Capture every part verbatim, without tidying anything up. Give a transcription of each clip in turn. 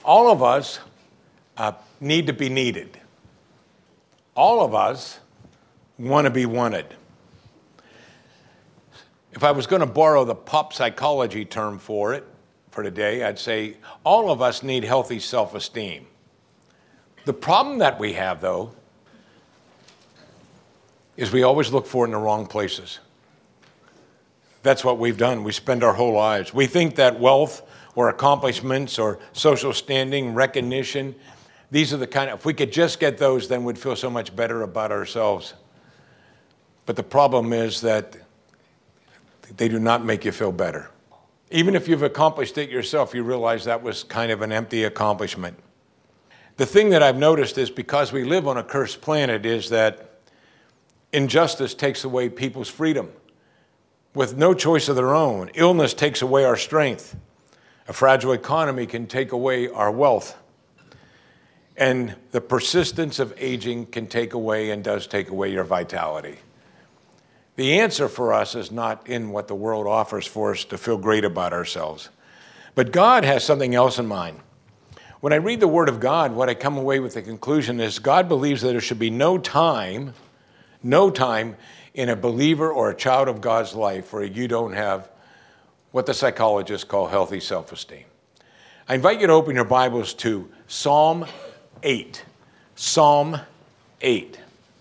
All of us uh, need to be needed. All of us want to be wanted. If I was going to borrow the pop psychology term for it, for today, I'd say all of us need healthy self-esteem. The problem that we have, though, is we always look for it in the wrong places. That's what we've done. We spend our whole lives. We think that wealth or accomplishments or social standing, recognition, these are the kind of, if we could just get those, then we'd feel so much better about ourselves. But the problem is that they do not make you feel better. Even if you've accomplished it yourself, you realize that was kind of an empty accomplishment. The thing that I've noticed is because we live on a cursed planet is that injustice takes away people's freedom. With no choice of their own, illness takes away our strength. A fragile economy can take away our wealth. And the persistence of aging can take away and does take away your vitality. The answer for us is not in what the world offers for us to feel great about ourselves. But God has something else in mind. When I read the Word of God, what I come away with the conclusion is God believes that there should be no time, no time in a believer or a child of God's life where you don't have what the psychologists call healthy self-esteem. I invite you to open your Bibles to Psalm eight. Psalm eight.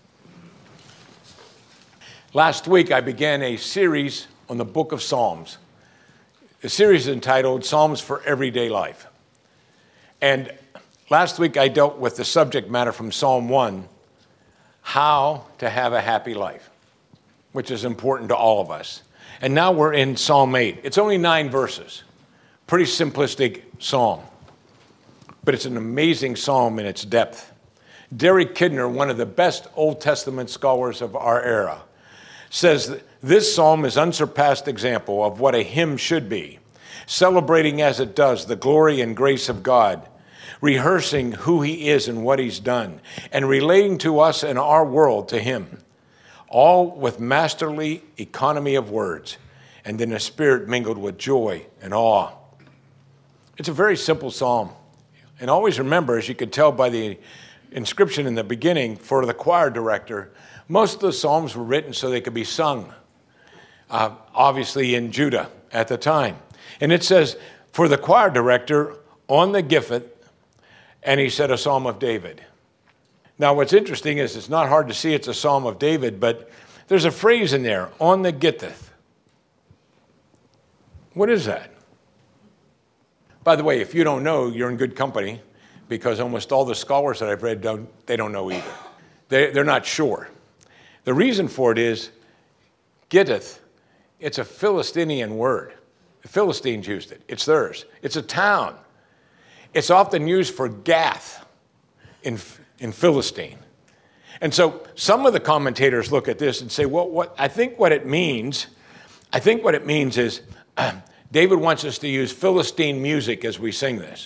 Last week, I began a series on the book of Psalms. The series is entitled Psalms for Everyday Life. And last week, I dealt with the subject matter from Psalm one, how to have a happy life, which is important to all of us. And now we're in Psalm eight. It's only nine verses. Pretty simplistic psalm. But it's an amazing psalm in its depth. Derek Kidner, one of the best Old Testament scholars of our era, says that this psalm is an unsurpassed example of what a hymn should be, celebrating as it does the glory and grace of God, rehearsing who he is and what he's done, and relating to us and our world to him, all with masterly economy of words, and in a spirit mingled with joy and awe. It's a very simple psalm. And always remember, as you can tell by the inscription in the beginning, for the choir director, most of the psalms were written so they could be sung, uh, obviously in Judah at the time. And it says, for the choir director on the Gittith, and he said a psalm of David. Now, what's interesting is it's not hard to see it's a psalm of David, but there's a phrase in there, on the Gittith. What is that? By the way, if you don't know, you're in good company, because almost all the scholars that I've read, don't, they don't know either. They, they're not sure. The reason for it is, Gittith, it's a Philistinian word. The Philistines used it. It's theirs. It's a town. It's often used for Gath in, in Philistine. And so some of the commentators look at this and say, well, what I think what it means, I think what it means is, uh, David wants us to use Philistine music as we sing this.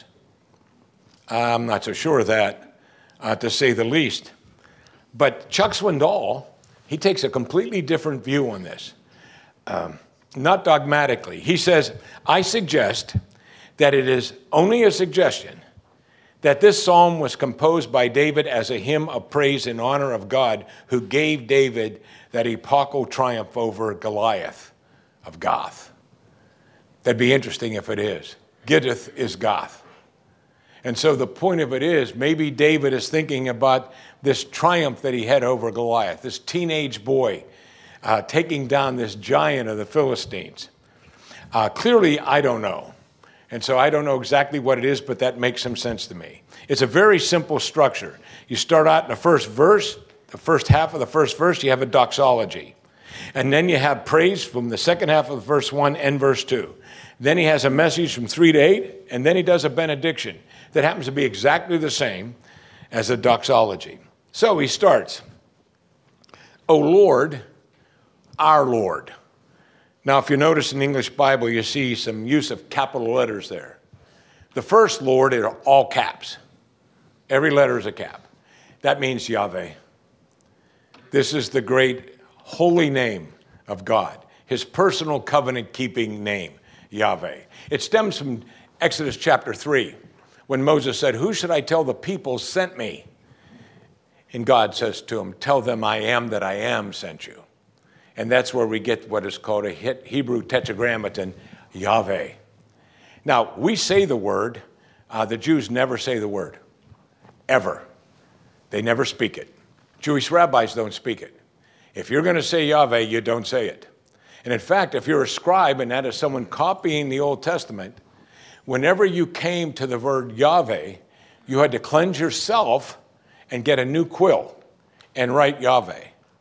I'm not so sure of that, uh, to say the least. But Chuck Swindoll, he takes a completely different view on this, um, not dogmatically. He says, I suggest that it is only a suggestion that this psalm was composed by David as a hymn of praise in honor of God who gave David that epochal triumph over Goliath of Gath. That'd be interesting if it is. Gittith is Gath. And so the point of it is, maybe David is thinking about this triumph that he had over Goliath, this teenage boy uh, taking down this giant of the Philistines. Uh, clearly, I don't know. And so I don't know exactly what it is, but that makes some sense to me. It's a very simple structure. You start out in the first verse, the first half of the first verse, you have a doxology. And then you have praise from the second half of verse one and verse two. Then he has a message from three to eight, and then he does a benediction that happens to be exactly the same as a doxology. So he starts, O Lord, our Lord. Now, if you notice in the English Bible, you see some use of capital letters there. The first Lord is all caps. Every letter is a cap. That means Yahweh. This is the great holy name of God, his personal covenant-keeping name, Yahweh. It stems from Exodus chapter three, When Moses said, who should I tell the people sent me? And God says to him, tell them I am that I am sent you. And that's where we get what is called a Hebrew tetragrammaton, Yahweh. Now, we say the word. Uh, the Jews never say the word, ever. They never speak it. Jewish rabbis don't speak it. If you're going to say Yahweh, you don't say it. And in fact, if you're a scribe, and that is someone copying the Old Testament, whenever you came to the word Yahweh, you had to cleanse yourself and get a new quill and write Yahweh.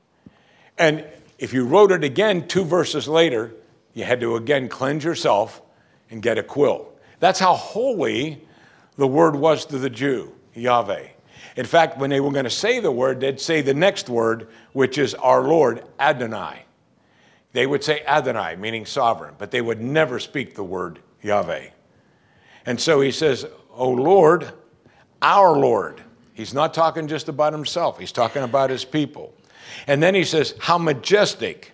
And if you wrote it again two verses later, you had to again cleanse yourself and get a quill. That's how holy the word was to the Jew, Yahweh. In fact, when they were going to say the word, they'd say the next word, which is our Lord, Adonai. They would say Adonai, meaning sovereign, but they would never speak the word Yahweh. And so he says, O Lord, our Lord. He's not talking just about himself. He's talking about his people. And then he says, how majestic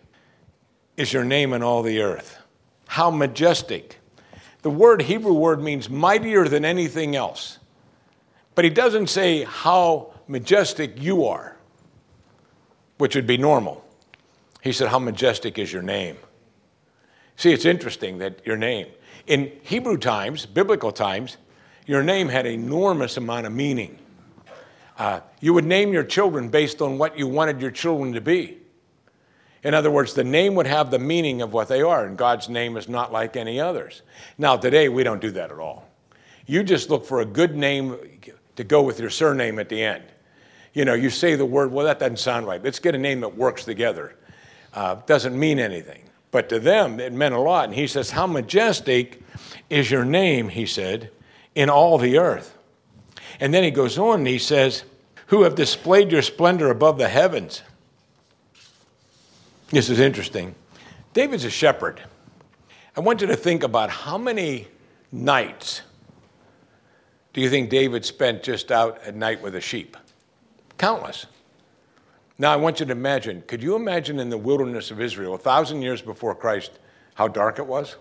is your name in all the earth. How majestic. The word, Hebrew word, means mightier than anything else. But he doesn't say how majestic you are, which would be normal. He said, how majestic is your name. See, it's interesting that your name. In Hebrew times, biblical times, your name had an enormous amount of meaning. Uh, you would name your children based on what you wanted your children to be. In other words, the name would have the meaning of what they are, and God's name is not like any others. Now, today, we don't do that at all. You just look for a good name to go with your surname at the end. You know, you say the word, well, that doesn't sound right. Let's get a name that works together. Uh, doesn't mean anything. But to them, it meant a lot. And he says, how majestic is your name, he said, in all the earth. And then he goes on and he says, who have displayed your splendor above the heavens. This is interesting. David's a shepherd. I want you to think about how many nights do you think David spent just out at night with a sheep? Countless. Now I want you to imagine, could you imagine in the wilderness of Israel, a thousand years before Christ, how dark it was?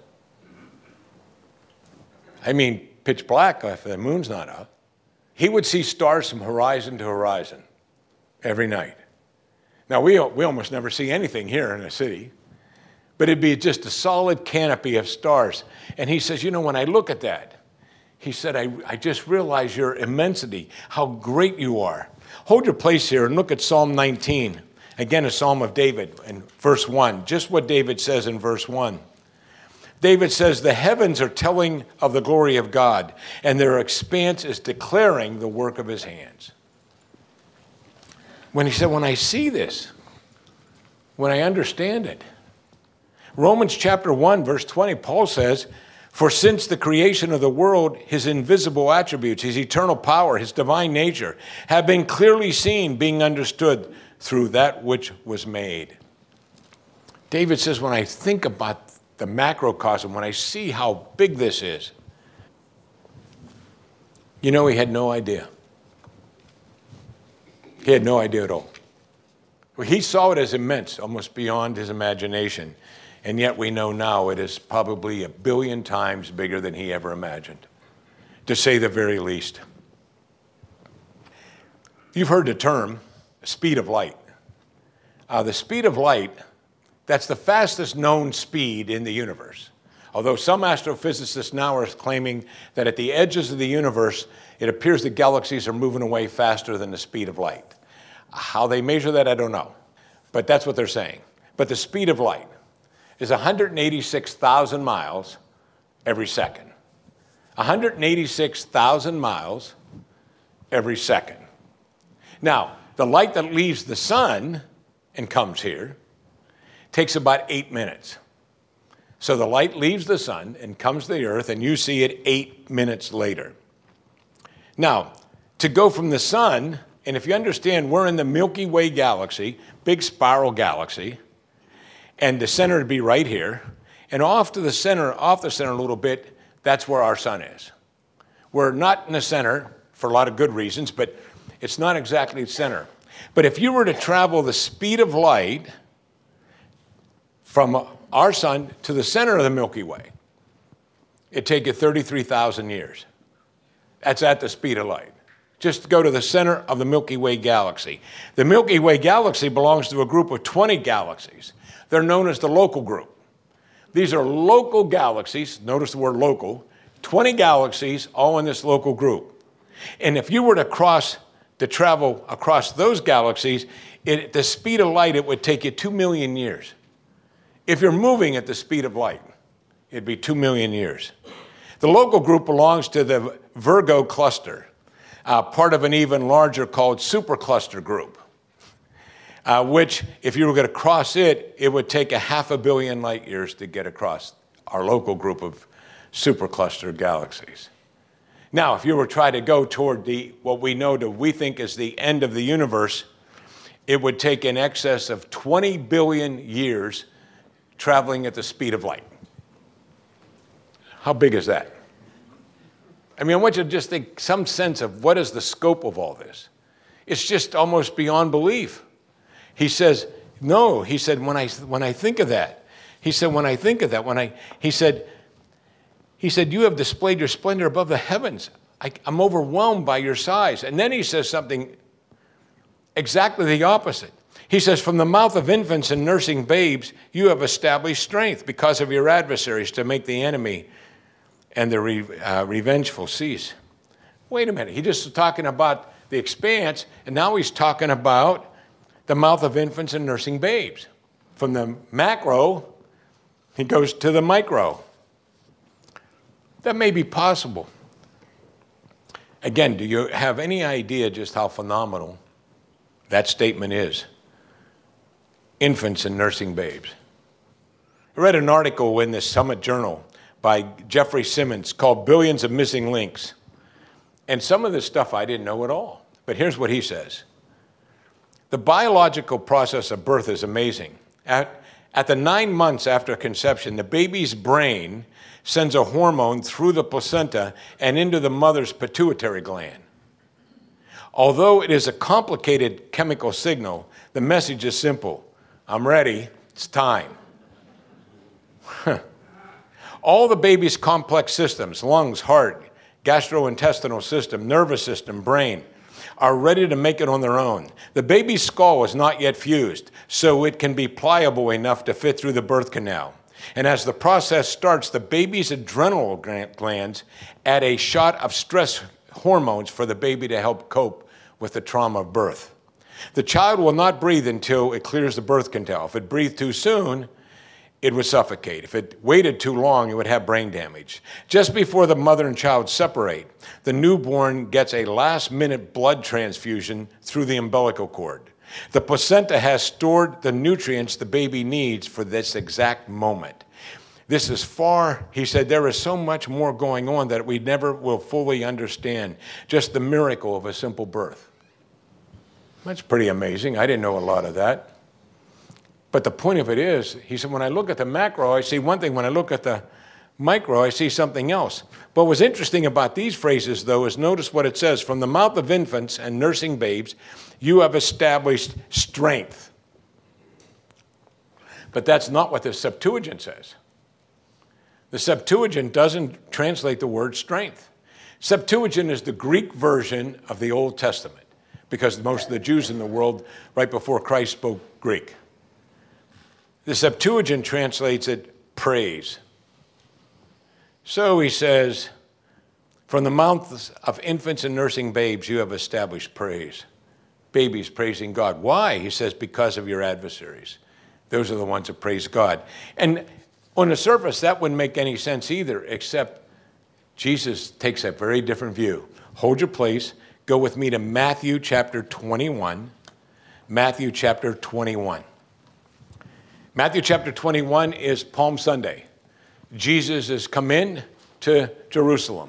I mean, pitch black if the moon's not out. He would see stars from horizon to horizon every night. Now, we, we almost never see anything here in the city, but it'd be just a solid canopy of stars. And he says, you know, when I look at that, he said, I, I just realize your immensity, how great you are. Hold your place here and look at Psalm nineteen. Again, a Psalm of David in verse one, just what David says in verse one. David says, the heavens are telling of the glory of God, and their expanse is declaring the work of his hands. When he said, when I see this, when I understand it. Romans chapter one, verse twenty, Paul says, for since the creation of the world, his invisible attributes, his eternal power, his divine nature, have been clearly seen, being understood through that which was made. David says, when I think about the macrocosm, when I see how big this is, you know, he had no idea. He had no idea at all. Well, he saw it as immense, almost beyond his imagination. And yet we know now it is probably a billion times bigger than he ever imagined, to say the very least. You've heard the term speed of light. Uh, the speed of light, that's the fastest known speed in the universe. Although some astrophysicists now are claiming that at the edges of the universe, it appears the galaxies are moving away faster than the speed of light. How they measure that, I don't know. But that's what they're saying. But the speed of light is one hundred eighty-six thousand miles every second. one hundred eighty-six thousand miles every second. Now, the light that leaves the sun and comes here takes about eight minutes. So the light leaves the sun and comes to the earth, and you see it eight minutes later. Now, to go from the sun, and if you understand, we're in the Milky Way galaxy, big spiral galaxy, and the center would be right here, and off to the center, off the center a little bit, that's where our sun is. We're not in the center for a lot of good reasons, but it's not exactly the center. But if you were to travel the speed of light from our sun to the center of the Milky Way, it'd take you thirty-three thousand years. That's at the speed of light. Just go to the center of the Milky Way galaxy. The Milky Way galaxy belongs to a group of twenty galaxies. They're known as the local group. These are local galaxies. Notice the word local. twenty galaxies, all in this local group. And if you were to cross, to travel across those galaxies, it, at the speed of light, it would take you two million years. If you're moving at the speed of light, it'd be two million years. The local group belongs to the Virgo cluster, uh, part of an even larger called supercluster group, uh, which, if you were going to cross it, it would take a half a billion light years to get across our local group of supercluster galaxies. Now, if you were trying to go toward the what we know to we think is the end of the universe, it would take in excess of twenty billion years traveling at the speed of light. How big is that? I mean, I want you to just think some sense of what is the scope of all this. It's just almost beyond belief. He says, no, he said, when I, when I think of that, he said, when I think of that, when I, he said, he said, you have displayed your splendor above the heavens. I, I'm overwhelmed by your size. And then he says something exactly the opposite. He says, from the mouth of infants and nursing babes, you have established strength because of your adversaries to make the enemy and the re, uh, revengeful cease. Wait a minute. He just was talking about the expanse, and now he's talking about the mouth of infants and nursing babes. From the macro, he goes to the micro. That may be possible. Again, do you have any idea just how phenomenal that statement is? Infants and nursing babes. I read an article in the Summit Journal by Jeffrey Simmons called Billions of Missing Links. And some of this stuff I didn't know at all. But here's what he says. The biological process of birth is amazing. At, at the nine months after conception, the baby's brain sends a hormone through the placenta and into the mother's pituitary gland. Although it is a complicated chemical signal, the message is simple. I'm ready. It's time. All the baby's complex systems, lungs, heart, gastrointestinal system, nervous system, brain, are ready to make it on their own. The baby's skull is not yet fused, so it can be pliable enough to fit through the birth canal. And as the process starts, the baby's adrenal glands add a shot of stress hormones for the baby to help cope with the trauma of birth. The child will not breathe until it clears the birth canal. If it breathed too soon, it would suffocate. If it waited too long, it would have brain damage. Just before the mother and child separate, the newborn gets a last-minute blood transfusion through the umbilical cord. The placenta has stored the nutrients the baby needs for this exact moment. This is far, he said, there is so much more going on that we never will fully understand. Just the miracle of a simple birth. That's pretty amazing. I didn't know a lot of that. But the point of it is, he said, when I look at the macro, I see one thing. When I look at the micro, I see something else. But what's interesting about these phrases, though, is notice what it says. From the mouth of infants and nursing babes, you have established strength. But that's not what the Septuagint says. The Septuagint doesn't translate the word strength. Septuagint is the Greek version of the Old Testament, because most of the Jews in the world right before Christ spoke Greek. The Septuagint translates it praise. So he says, from the mouths of infants and nursing babes, you have established praise. Babies praising God. Why? He says, because of your adversaries. Those are the ones that praise God. And on the surface, that wouldn't make any sense either, except Jesus takes a very different view. Hold your place. Go with me to Matthew chapter twenty-one. Matthew chapter twenty-one. Matthew chapter twenty-one is Palm Sunday. Jesus has come in to Jerusalem.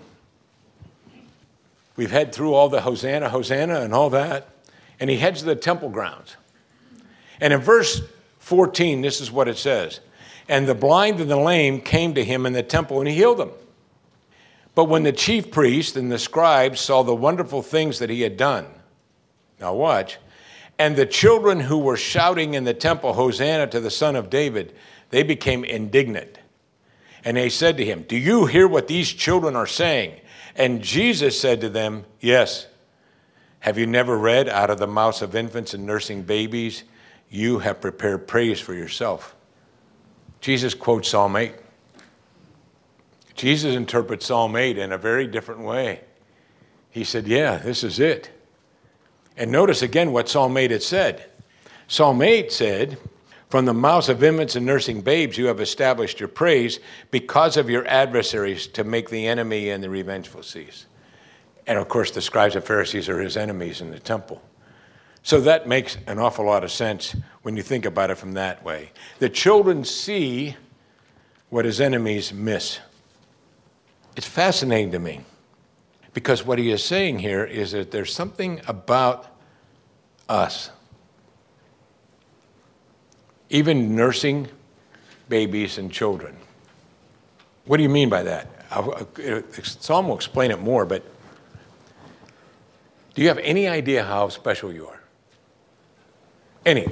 We've head through all the Hosanna, Hosanna, and all that. And he heads to the temple grounds. And in verse fourteen, this is what it says. And the blind and the lame came to him in the temple, and he healed them. But when the chief priests and the scribes saw the wonderful things that he had done, now watch, and the children who were shouting in the temple, Hosanna to the Son of David, they became indignant. And they said to him, do you hear what these children are saying? And Jesus said to them, yes. Have you never read, out of the mouths of infants and nursing babies, you have prepared praise for yourself? Jesus quotes Psalm eight. Jesus interprets Psalm eight in a very different way. He said, yeah, this is it. And notice again what Psalm eight had said. Psalm eight said, from the mouths of infants and nursing babes, you have established your praise because of your adversaries to make the enemy and the revengeful cease. And of course, the scribes and Pharisees are his enemies in the temple. So that makes an awful lot of sense when you think about it from that way. The children see what his enemies miss. It's fascinating to me because what he is saying here is that there's something about us. Even nursing babies and children. What do you mean by that? Psalm will explain it more, but do you have any idea how special you are? Any.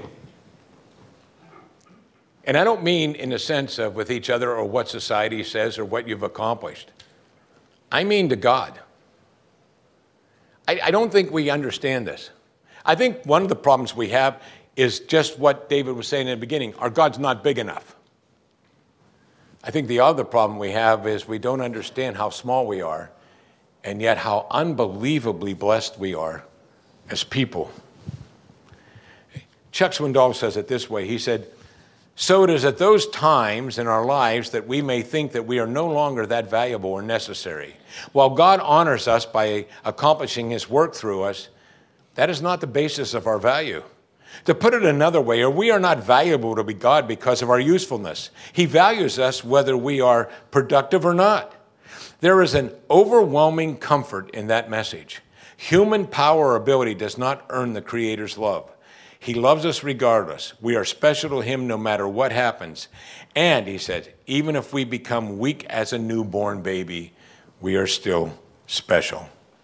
And I don't mean in the sense of with each other or what society says or what you've accomplished. I mean to God. I, I don't think we understand this. I think one of the problems we have is just what David was saying in the beginning. Our God's not big enough. I think the other problem we have is we don't understand how small we are and yet how unbelievably blessed we are as people. Chuck Swindoll says it this way. He said, so it is at those times in our lives that we may think that we are no longer that valuable or necessary. While God honors us by accomplishing his work through us, that is not the basis of our value. To put it another way, we are not valuable to God because of our usefulness. He values us whether we are productive or not. There is an overwhelming comfort in that message. Human power or ability does not earn the Creator's love. He loves us regardless. We are special to him no matter what happens. And, he said, even if we become weak as a newborn baby, we are still special.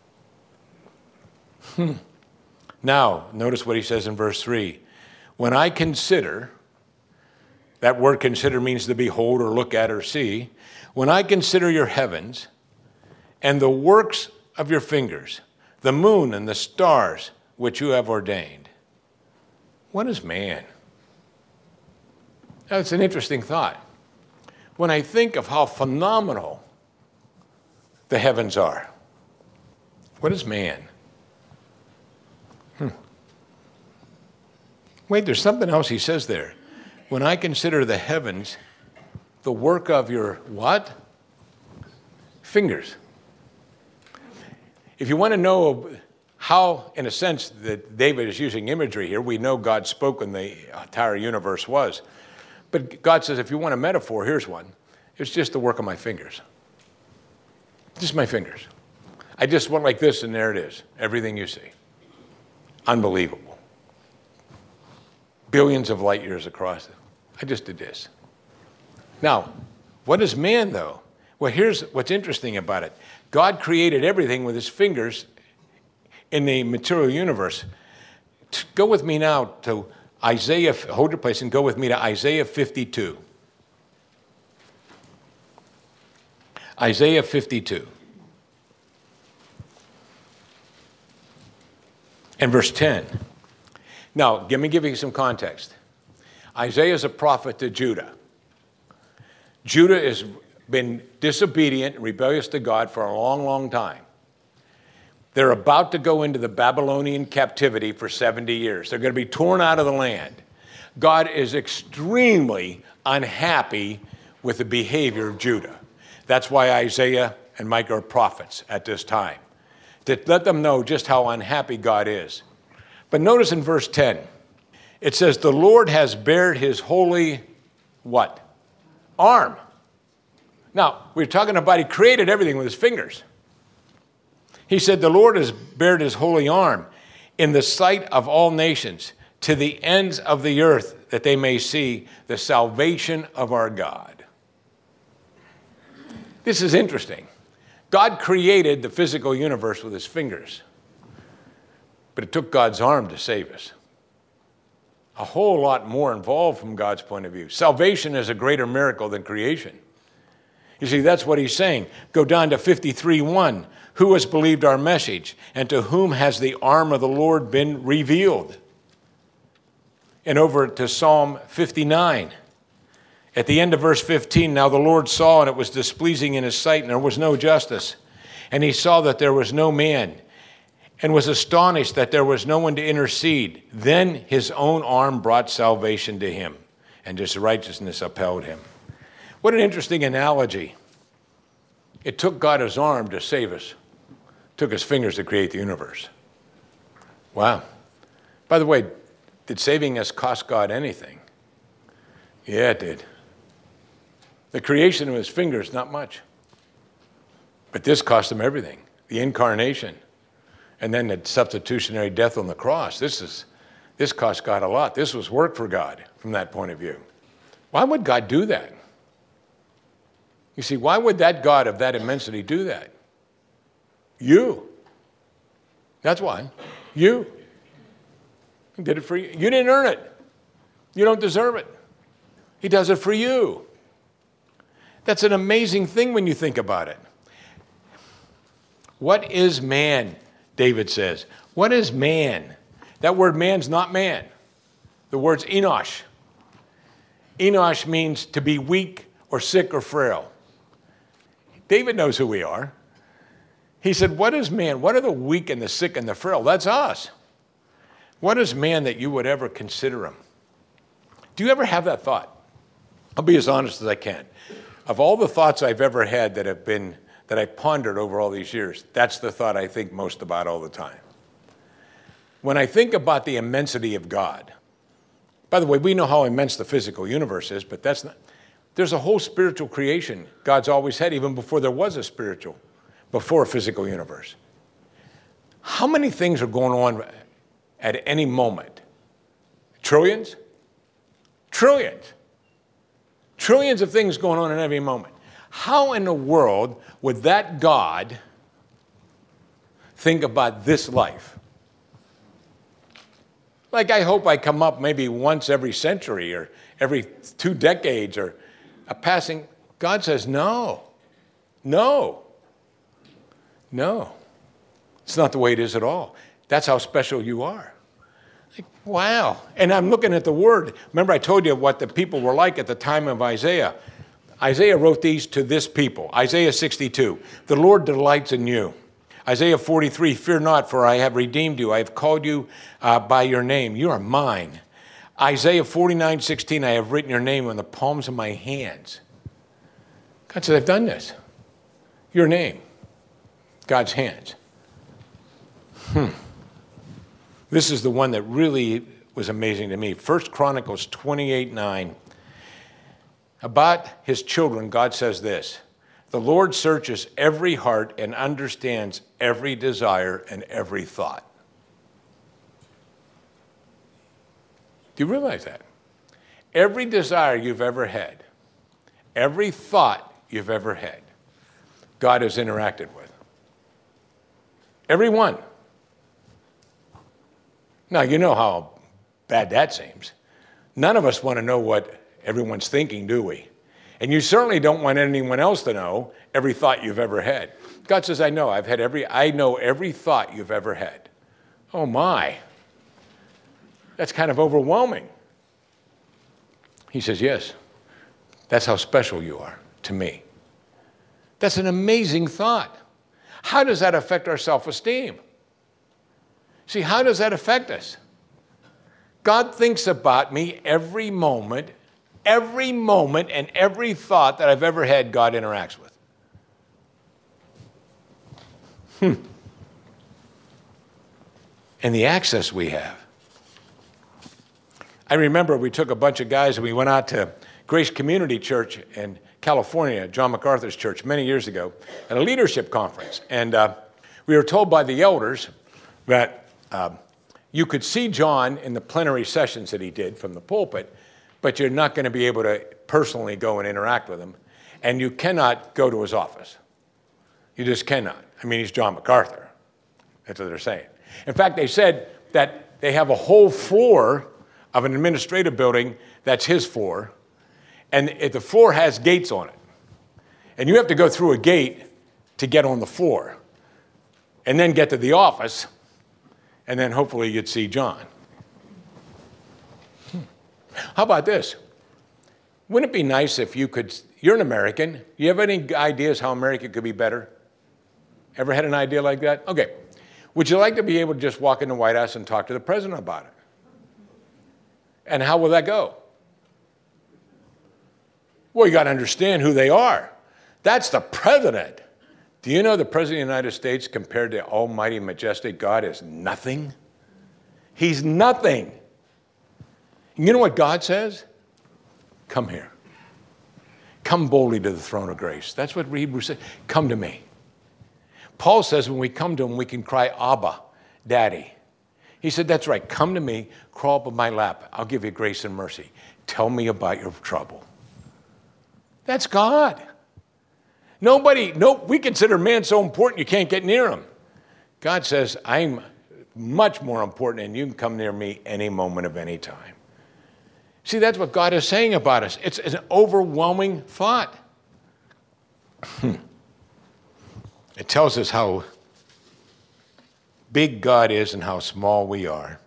Hmm. Now, notice what he says in verse three. When I consider, that word consider means to behold or look at or see. When I consider your heavens and the works of your fingers, the moon and the stars which you have ordained. What is man? That's an interesting thought. When I think of how phenomenal the heavens are, what is man? Hmm. Wait, there's something else he says there. When I consider the heavens, the work of your what? Fingers. If you want to know how, in a sense, that David is using imagery here, we know God spoke when the entire universe was. But God says, if you want a metaphor, here's one. It's just the work of my fingers. Just my fingers. I just went like this, and there it is. Everything you see. Unbelievable. Billions of light years across it. I just did this. Now, what is man, though? Well, here's what's interesting about it. God created everything with his fingers in the material universe. Go with me now to Isaiah, hold your place and go with me to Isaiah fifty-two. Isaiah fifty-two. And verse ten. Now, let me give you some context. Isaiah is a prophet to Judah. Judah has been disobedient and rebellious to God for a long, long time. They're about to go into the Babylonian captivity for seventy years. They're going to be torn out of the land. God is extremely unhappy with the behavior of Judah. That's why Isaiah and Micah are prophets at this time, to let them know just how unhappy God is. But notice in verse ten, it says, the Lord has bared his holy, what? Arm. Now, we're talking about he created everything with his fingers. He said, the Lord has bared his holy arm in the sight of all nations, to the ends of the earth, that they may see the salvation of our God. This is interesting. God created the physical universe with his fingers, but it took God's arm to save us. A whole lot more involved from God's point of view. Salvation is a greater miracle than creation. You see, that's what he's saying. Go down to fifty-three one. Who has believed our message? And to whom has the arm of the Lord been revealed? And over to Psalm fifty-nine. At the end of verse fifteen, now the Lord saw, and it was displeasing in his sight, and there was no justice. And he saw that there was no man, and was astonished that there was no one to intercede. Then his own arm brought salvation to him, and his righteousness upheld him. What an interesting analogy. It took God his arm to save us. It took his fingers to create the universe. Wow. By the way, did saving us cost God anything? Yeah, it did. The creation of his fingers, not much. But this cost him everything. The incarnation. And then the substitutionary death on the cross. This is, this cost God a lot. This was work for God from that point of view. Why would God do that? You see, why would that God of that immensity do that? You. That's why. You. He did it for you. You didn't earn it. You don't deserve it. He does it for you. That's an amazing thing when you think about it. What is man? David says. What is man? That word man's not man. The word's enosh. Enosh means to be weak or sick or frail. David knows who we are. He said, what is man? What are the weak and the sick and the frail? That's us. What is man that you would ever consider him? Do you ever have that thought? I'll be as honest as I can. Of all the thoughts I've ever had that have been, that I pondered over all these years, that's the thought I think most about all the time. When I think about the immensity of God, by the way, we know how immense the physical universe is, but that's not, there's a whole spiritual creation God's always had, even before there was a spiritual, before a physical universe. How many things are going on at any moment? Trillions? Trillions. Trillions of things going on at every moment. How in the world would that God think about this life? Like, I hope I come up maybe once every century or every two decades or a passing. God says, no, no, no. It's not the way it is at all. That's how special you are. Like, wow. And I'm looking at the word. Remember, I told you what the people were like at the time of Isaiah. Isaiah wrote these to this people. Isaiah sixty-two, the Lord delights in you. Isaiah forty-three, fear not, for I have redeemed you. I have called you uh, by your name. You are mine. Isaiah forty-nine, sixteen, I have written your name on the palms of my hands. God said, I've done this. Your name. God's hands. Hmm. This is the one that really was amazing to me. First Chronicles twenty-eight, nine. About his children, God says this, the Lord searches every heart and understands every desire and every thought. Do you realize that? Every desire you've ever had, every thought you've ever had, God has interacted with. Every one. Now, you know how bad that seems. None of us want to know what everyone's thinking, do we? And you certainly don't want anyone else to know every thought you've ever had. God says, I know, I've had every, I know every thought you've ever had. Oh my. That's kind of overwhelming. He says, yes, that's how special you are to me. That's an amazing thought. How does that affect our self-esteem? See, how does that affect us? God thinks about me every moment, every moment, and every thought that I've ever had, God interacts with. Hmm. And the access we have. I remember we took a bunch of guys and we went out to Grace Community Church in California, John MacArthur's church, many years ago, at a leadership conference. And uh, we were told by the elders that uh, you could see John in the plenary sessions that he did from the pulpit, but you're not going to be able to personally go and interact with him. And you cannot go to his office. You just cannot. I mean, he's John MacArthur. That's what they're saying. In fact, they said that they have a whole floor of an administrative building that's his floor, and the floor has gates on it. And you have to go through a gate to get on the floor. and then get to the office, and then hopefully you'd see John. Hmm. How about this? Wouldn't it be nice if you could, you're an American, you have any ideas how America could be better? Ever had an idea like that? Okay. Would you like to be able to just walk in the White House and talk to the president about it? And how will that go? Well, you got to understand who they are. That's the president. Do you know the president of the United States compared to almighty, majestic God is nothing? He's nothing. You know what God says? Come here. Come boldly to the throne of grace. That's what Hebrews says. Come to me. Paul says when we come to him, we can cry, Abba, Daddy. He said, that's right. Come to me, crawl up in my lap. I'll give you grace and mercy. Tell me about your trouble. That's God. Nobody, no, we consider man so important you can't get near him. God says, I'm much more important and you can come near me any moment of any time. See, that's what God is saying about us. It's, it's an overwhelming thought. It tells us how big God is and how small we are.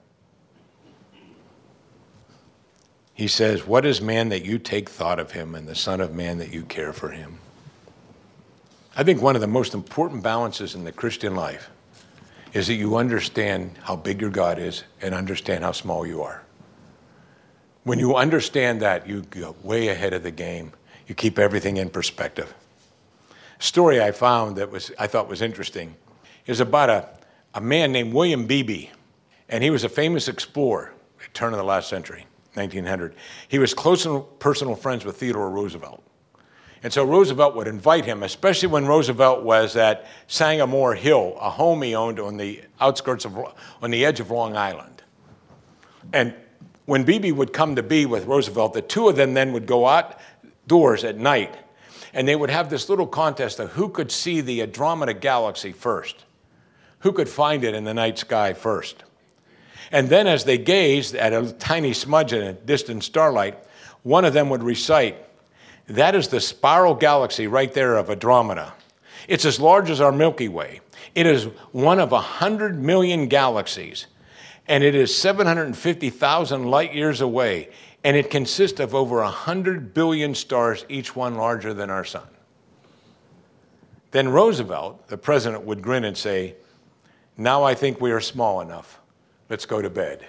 He says, what is man that you take thought of him, and the Son of Man that you care for him? I think one of the most important balances in the Christian life is that you understand how big your God is and understand how small you are. When you understand that, you go way ahead of the game. You keep everything in perspective. A story I found that was I thought was interesting is about a, a man named William Beebe, and he was a famous explorer at the turn of the last century, nineteen hundred. He was close and personal friends with Theodore Roosevelt. And so Roosevelt would invite him, especially when Roosevelt was at Sangamore Hill, a home he owned on the outskirts of, on the edge of Long Island. And when Beebe would come to be with Roosevelt, the two of them then would go outdoors at night, and they would have this little contest of who could see the Andromeda Galaxy first, who could find it in the night sky first. And then as they gazed at a tiny smudge in a distant starlight, one of them would recite, that is the spiral galaxy right there of Andromeda. It's as large as our Milky Way. It is one of a hundred million galaxies, and it is seven hundred fifty thousand light years away, and it consists of over a hundred billion stars, each one larger than our sun. Then Roosevelt, the president, would grin and say, now I think we are small enough. Let's go to bed.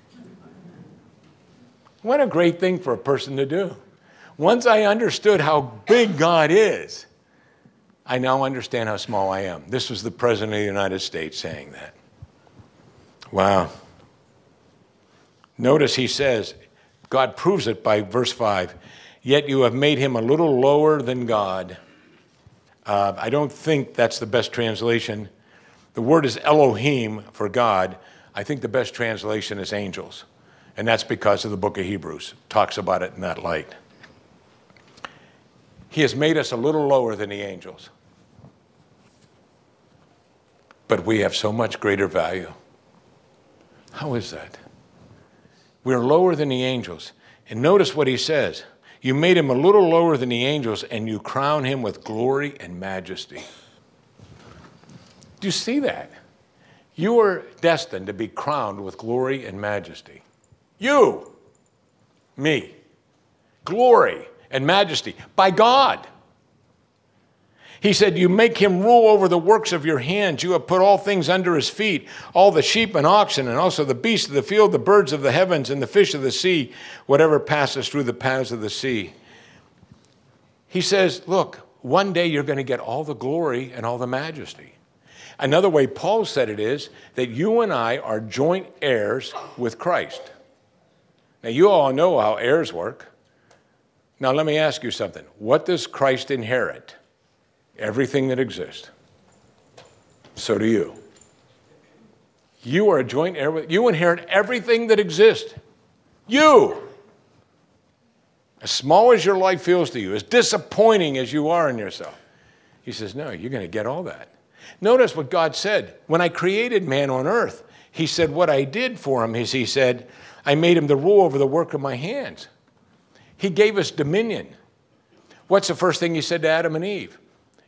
What a great thing for a person to do. Once I understood how big God is, I now understand how small I am. This was the President of the United States saying that. Wow. Notice he says, God proves it by verse five, yet you have made him a little lower than God. Uh, I don't think that's the best translation. The word is Elohim for God. I think the best translation is angels. And that's because of the book of Hebrews. It talks about it in that light. He has made us a little lower than the angels. But we have so much greater value. How is that? We're lower than the angels. And notice what he says. You made him a little lower than the angels, and you crown him with glory and majesty. Do you see that? You are destined to be crowned with glory and majesty. You, me, glory and majesty by God. He said, you make him rule over the works of your hands. You have put all things under his feet, all the sheep and oxen, and also the beasts of the field, the birds of the heavens, and the fish of the sea, whatever passes through the paths of the sea. He says, look, one day you're going to get all the glory and all the majesty. Another way Paul said it is that you and I are joint heirs with Christ. Now, you all know how heirs work. Now, let me ask you something. What does Christ inherit? Everything that exists. So do you. You are a joint heir with, you inherit everything that exists. You. As small as your life feels to you, as disappointing as you are in yourself. He says, no, you're going to get all that. Notice what God said. When I created man on earth, he said what I did for him is he said, I made him to rule over the work of my hands. He gave us dominion. What's the first thing he said to Adam and Eve?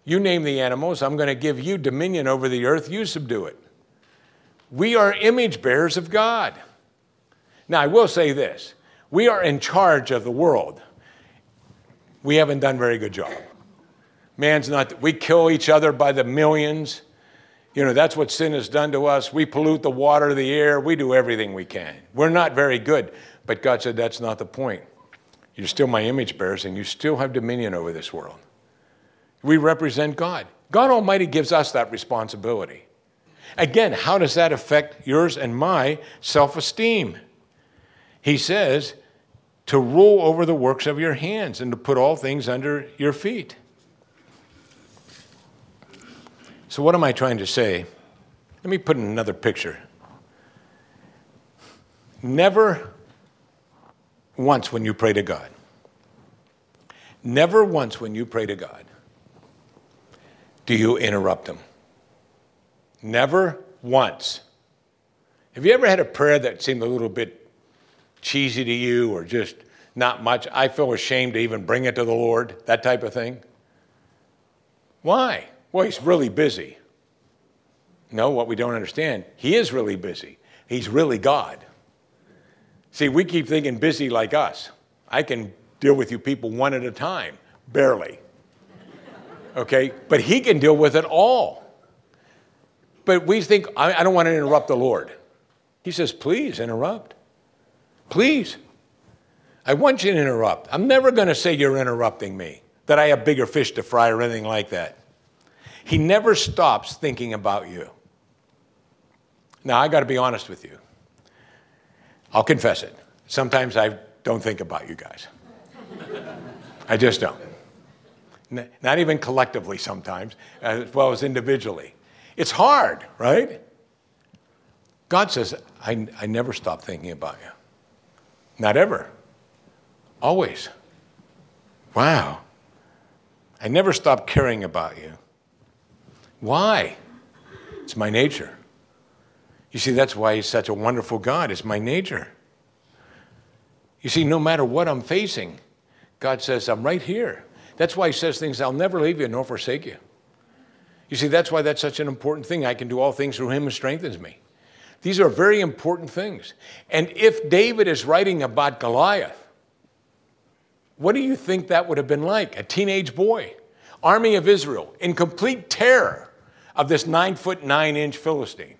You name the animals. I'm going to give you dominion over the earth. You subdue it. We are image bearers of God. Now, I will say this. We are in charge of the world. We haven't done a very good job. Man's not, we kill each other by the millions. You know, that's what sin has done to us. We pollute the water, the air. We do everything we can. We're not very good. But God said, that's not the point. You're still my image bearers, and you still have dominion over this world. We represent God. God Almighty gives us that responsibility. Again, how does that affect yours and my self-esteem? He says to rule over the works of your hands and to put all things under your feet. So what am I trying to say? Let me put in another picture. Never once when you pray to God, never once when you pray to God do you interrupt him. Never once. Have you ever had a prayer that seemed a little bit cheesy to you or just not much? I feel ashamed to even bring it to the Lord, that type of thing. Why? Well, he's really busy. No, what we don't understand, he is really busy. He's really God. See, we keep thinking busy like us. I can deal with you people one at a time, barely. Okay? But he can deal with it all. But we think, I, I don't want to interrupt the Lord. He says, please interrupt. Please. I want you to interrupt. I'm never going to say you're interrupting me, that I have bigger fish to fry or anything like that. He never stops thinking about you. Now, I got to be honest with you. I'll confess it. Sometimes I don't think about you guys. I just don't. Not even collectively sometimes, as well as individually. It's hard, right? God says, I, I never stop thinking about you. Not ever. Always. Wow. I never stop caring about you. Why? It's my nature. You see, that's why he's such a wonderful God. It's my nature. You see, no matter what I'm facing, God says, I'm right here. That's why he says things, I'll never leave you nor forsake you. You see, that's why that's such an important thing. I can do all things through him who strengthens me. These are very important things. And if David is writing about Goliath, what do you think that would have been like? A teenage boy, army of Israel, in complete terror of this nine foot nine inch Philistine.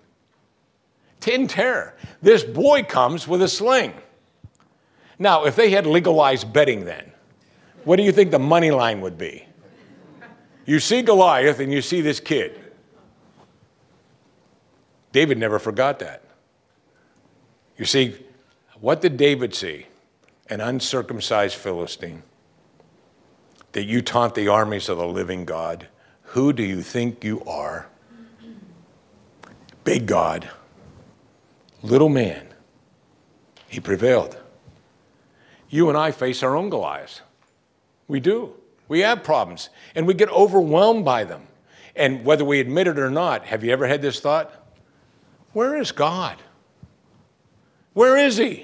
In terror. This boy comes with a sling. Now, if they had legalized betting then, what do you think the money line would be? You see Goliath and you see this kid. David never forgot that. You see, what did David see? An uncircumcised Philistine. That you taunt the armies of the living God. Who do you think you are? Big God. Little man. He prevailed. You and I face our own Goliaths. We do. We have problems, and we get overwhelmed by them. And whether we admit it or not, have you ever had this thought? Where is God? Where is he?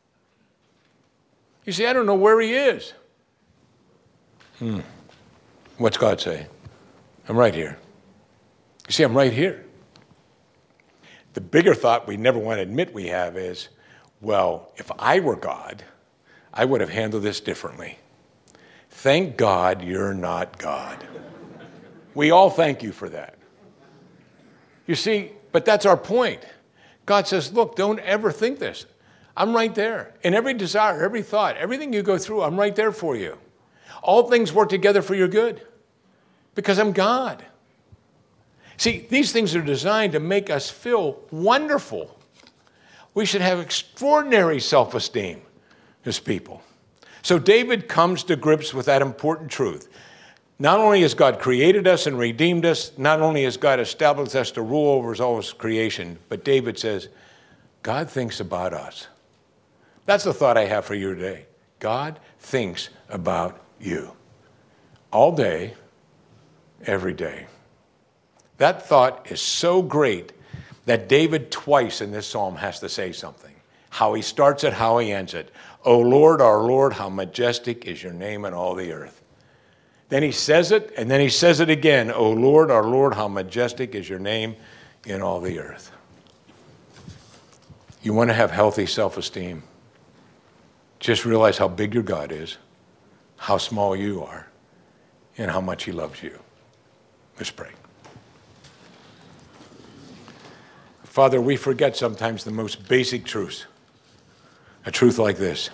You see, I don't know where he is. Hmm. What's God say? I'm right here. You see, I'm right here. The bigger thought we never want to admit we have is, well, if I were God, I would have handled this differently. Thank God you're not God. We all thank you for that. You see, but that's our point. God says, look, don't ever think this. I'm right there. In every desire, every thought, everything you go through, I'm right there for you. All things work together for your good because I'm God. See, these things are designed to make us feel wonderful. We should have extraordinary self-esteem as people. So David comes to grips with that important truth. Not only has God created us and redeemed us, not only has God established us to rule over all his creation, but David says, God thinks about us. That's the thought I have for you today. God thinks about you. All day, every day. That thought is so great that David twice in this psalm has to say something. How he starts it, how he ends it. O Lord, our Lord, how majestic is your name in all the earth. Then he says it, and then he says it again. O Lord, our Lord, how majestic is your name in all the earth. You want to have healthy self-esteem. Just realize how big your God is, how small you are, and how much he loves you. Let's pray. Father, we forget sometimes the most basic truths. A truth like this.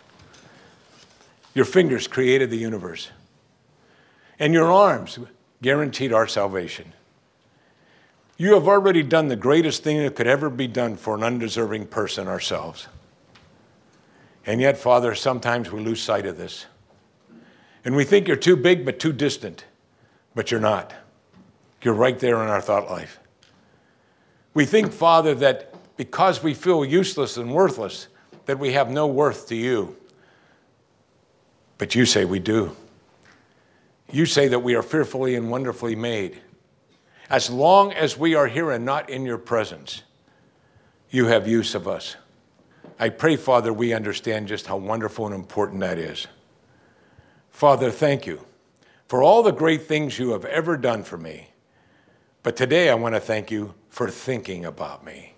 Your fingers created the universe, and your arms guaranteed our salvation. You have already done the greatest thing that could ever be done for an undeserving person, ourselves. And yet, Father, sometimes we lose sight of this. And we think you're too big but too distant. But you're not. You're right there in our thought life. We think, Father, that because we feel useless and worthless, that we have no worth to you. But you say we do. You say that we are fearfully and wonderfully made. As long as we are here and not in your presence, you have use of us. I pray, Father, we understand just how wonderful and important that is. Father, thank you for all the great things you have ever done for me. But today I want to thank you for thinking about me.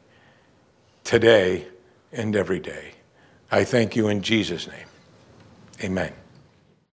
Today and every day. I thank you in Jesus' name. Amen.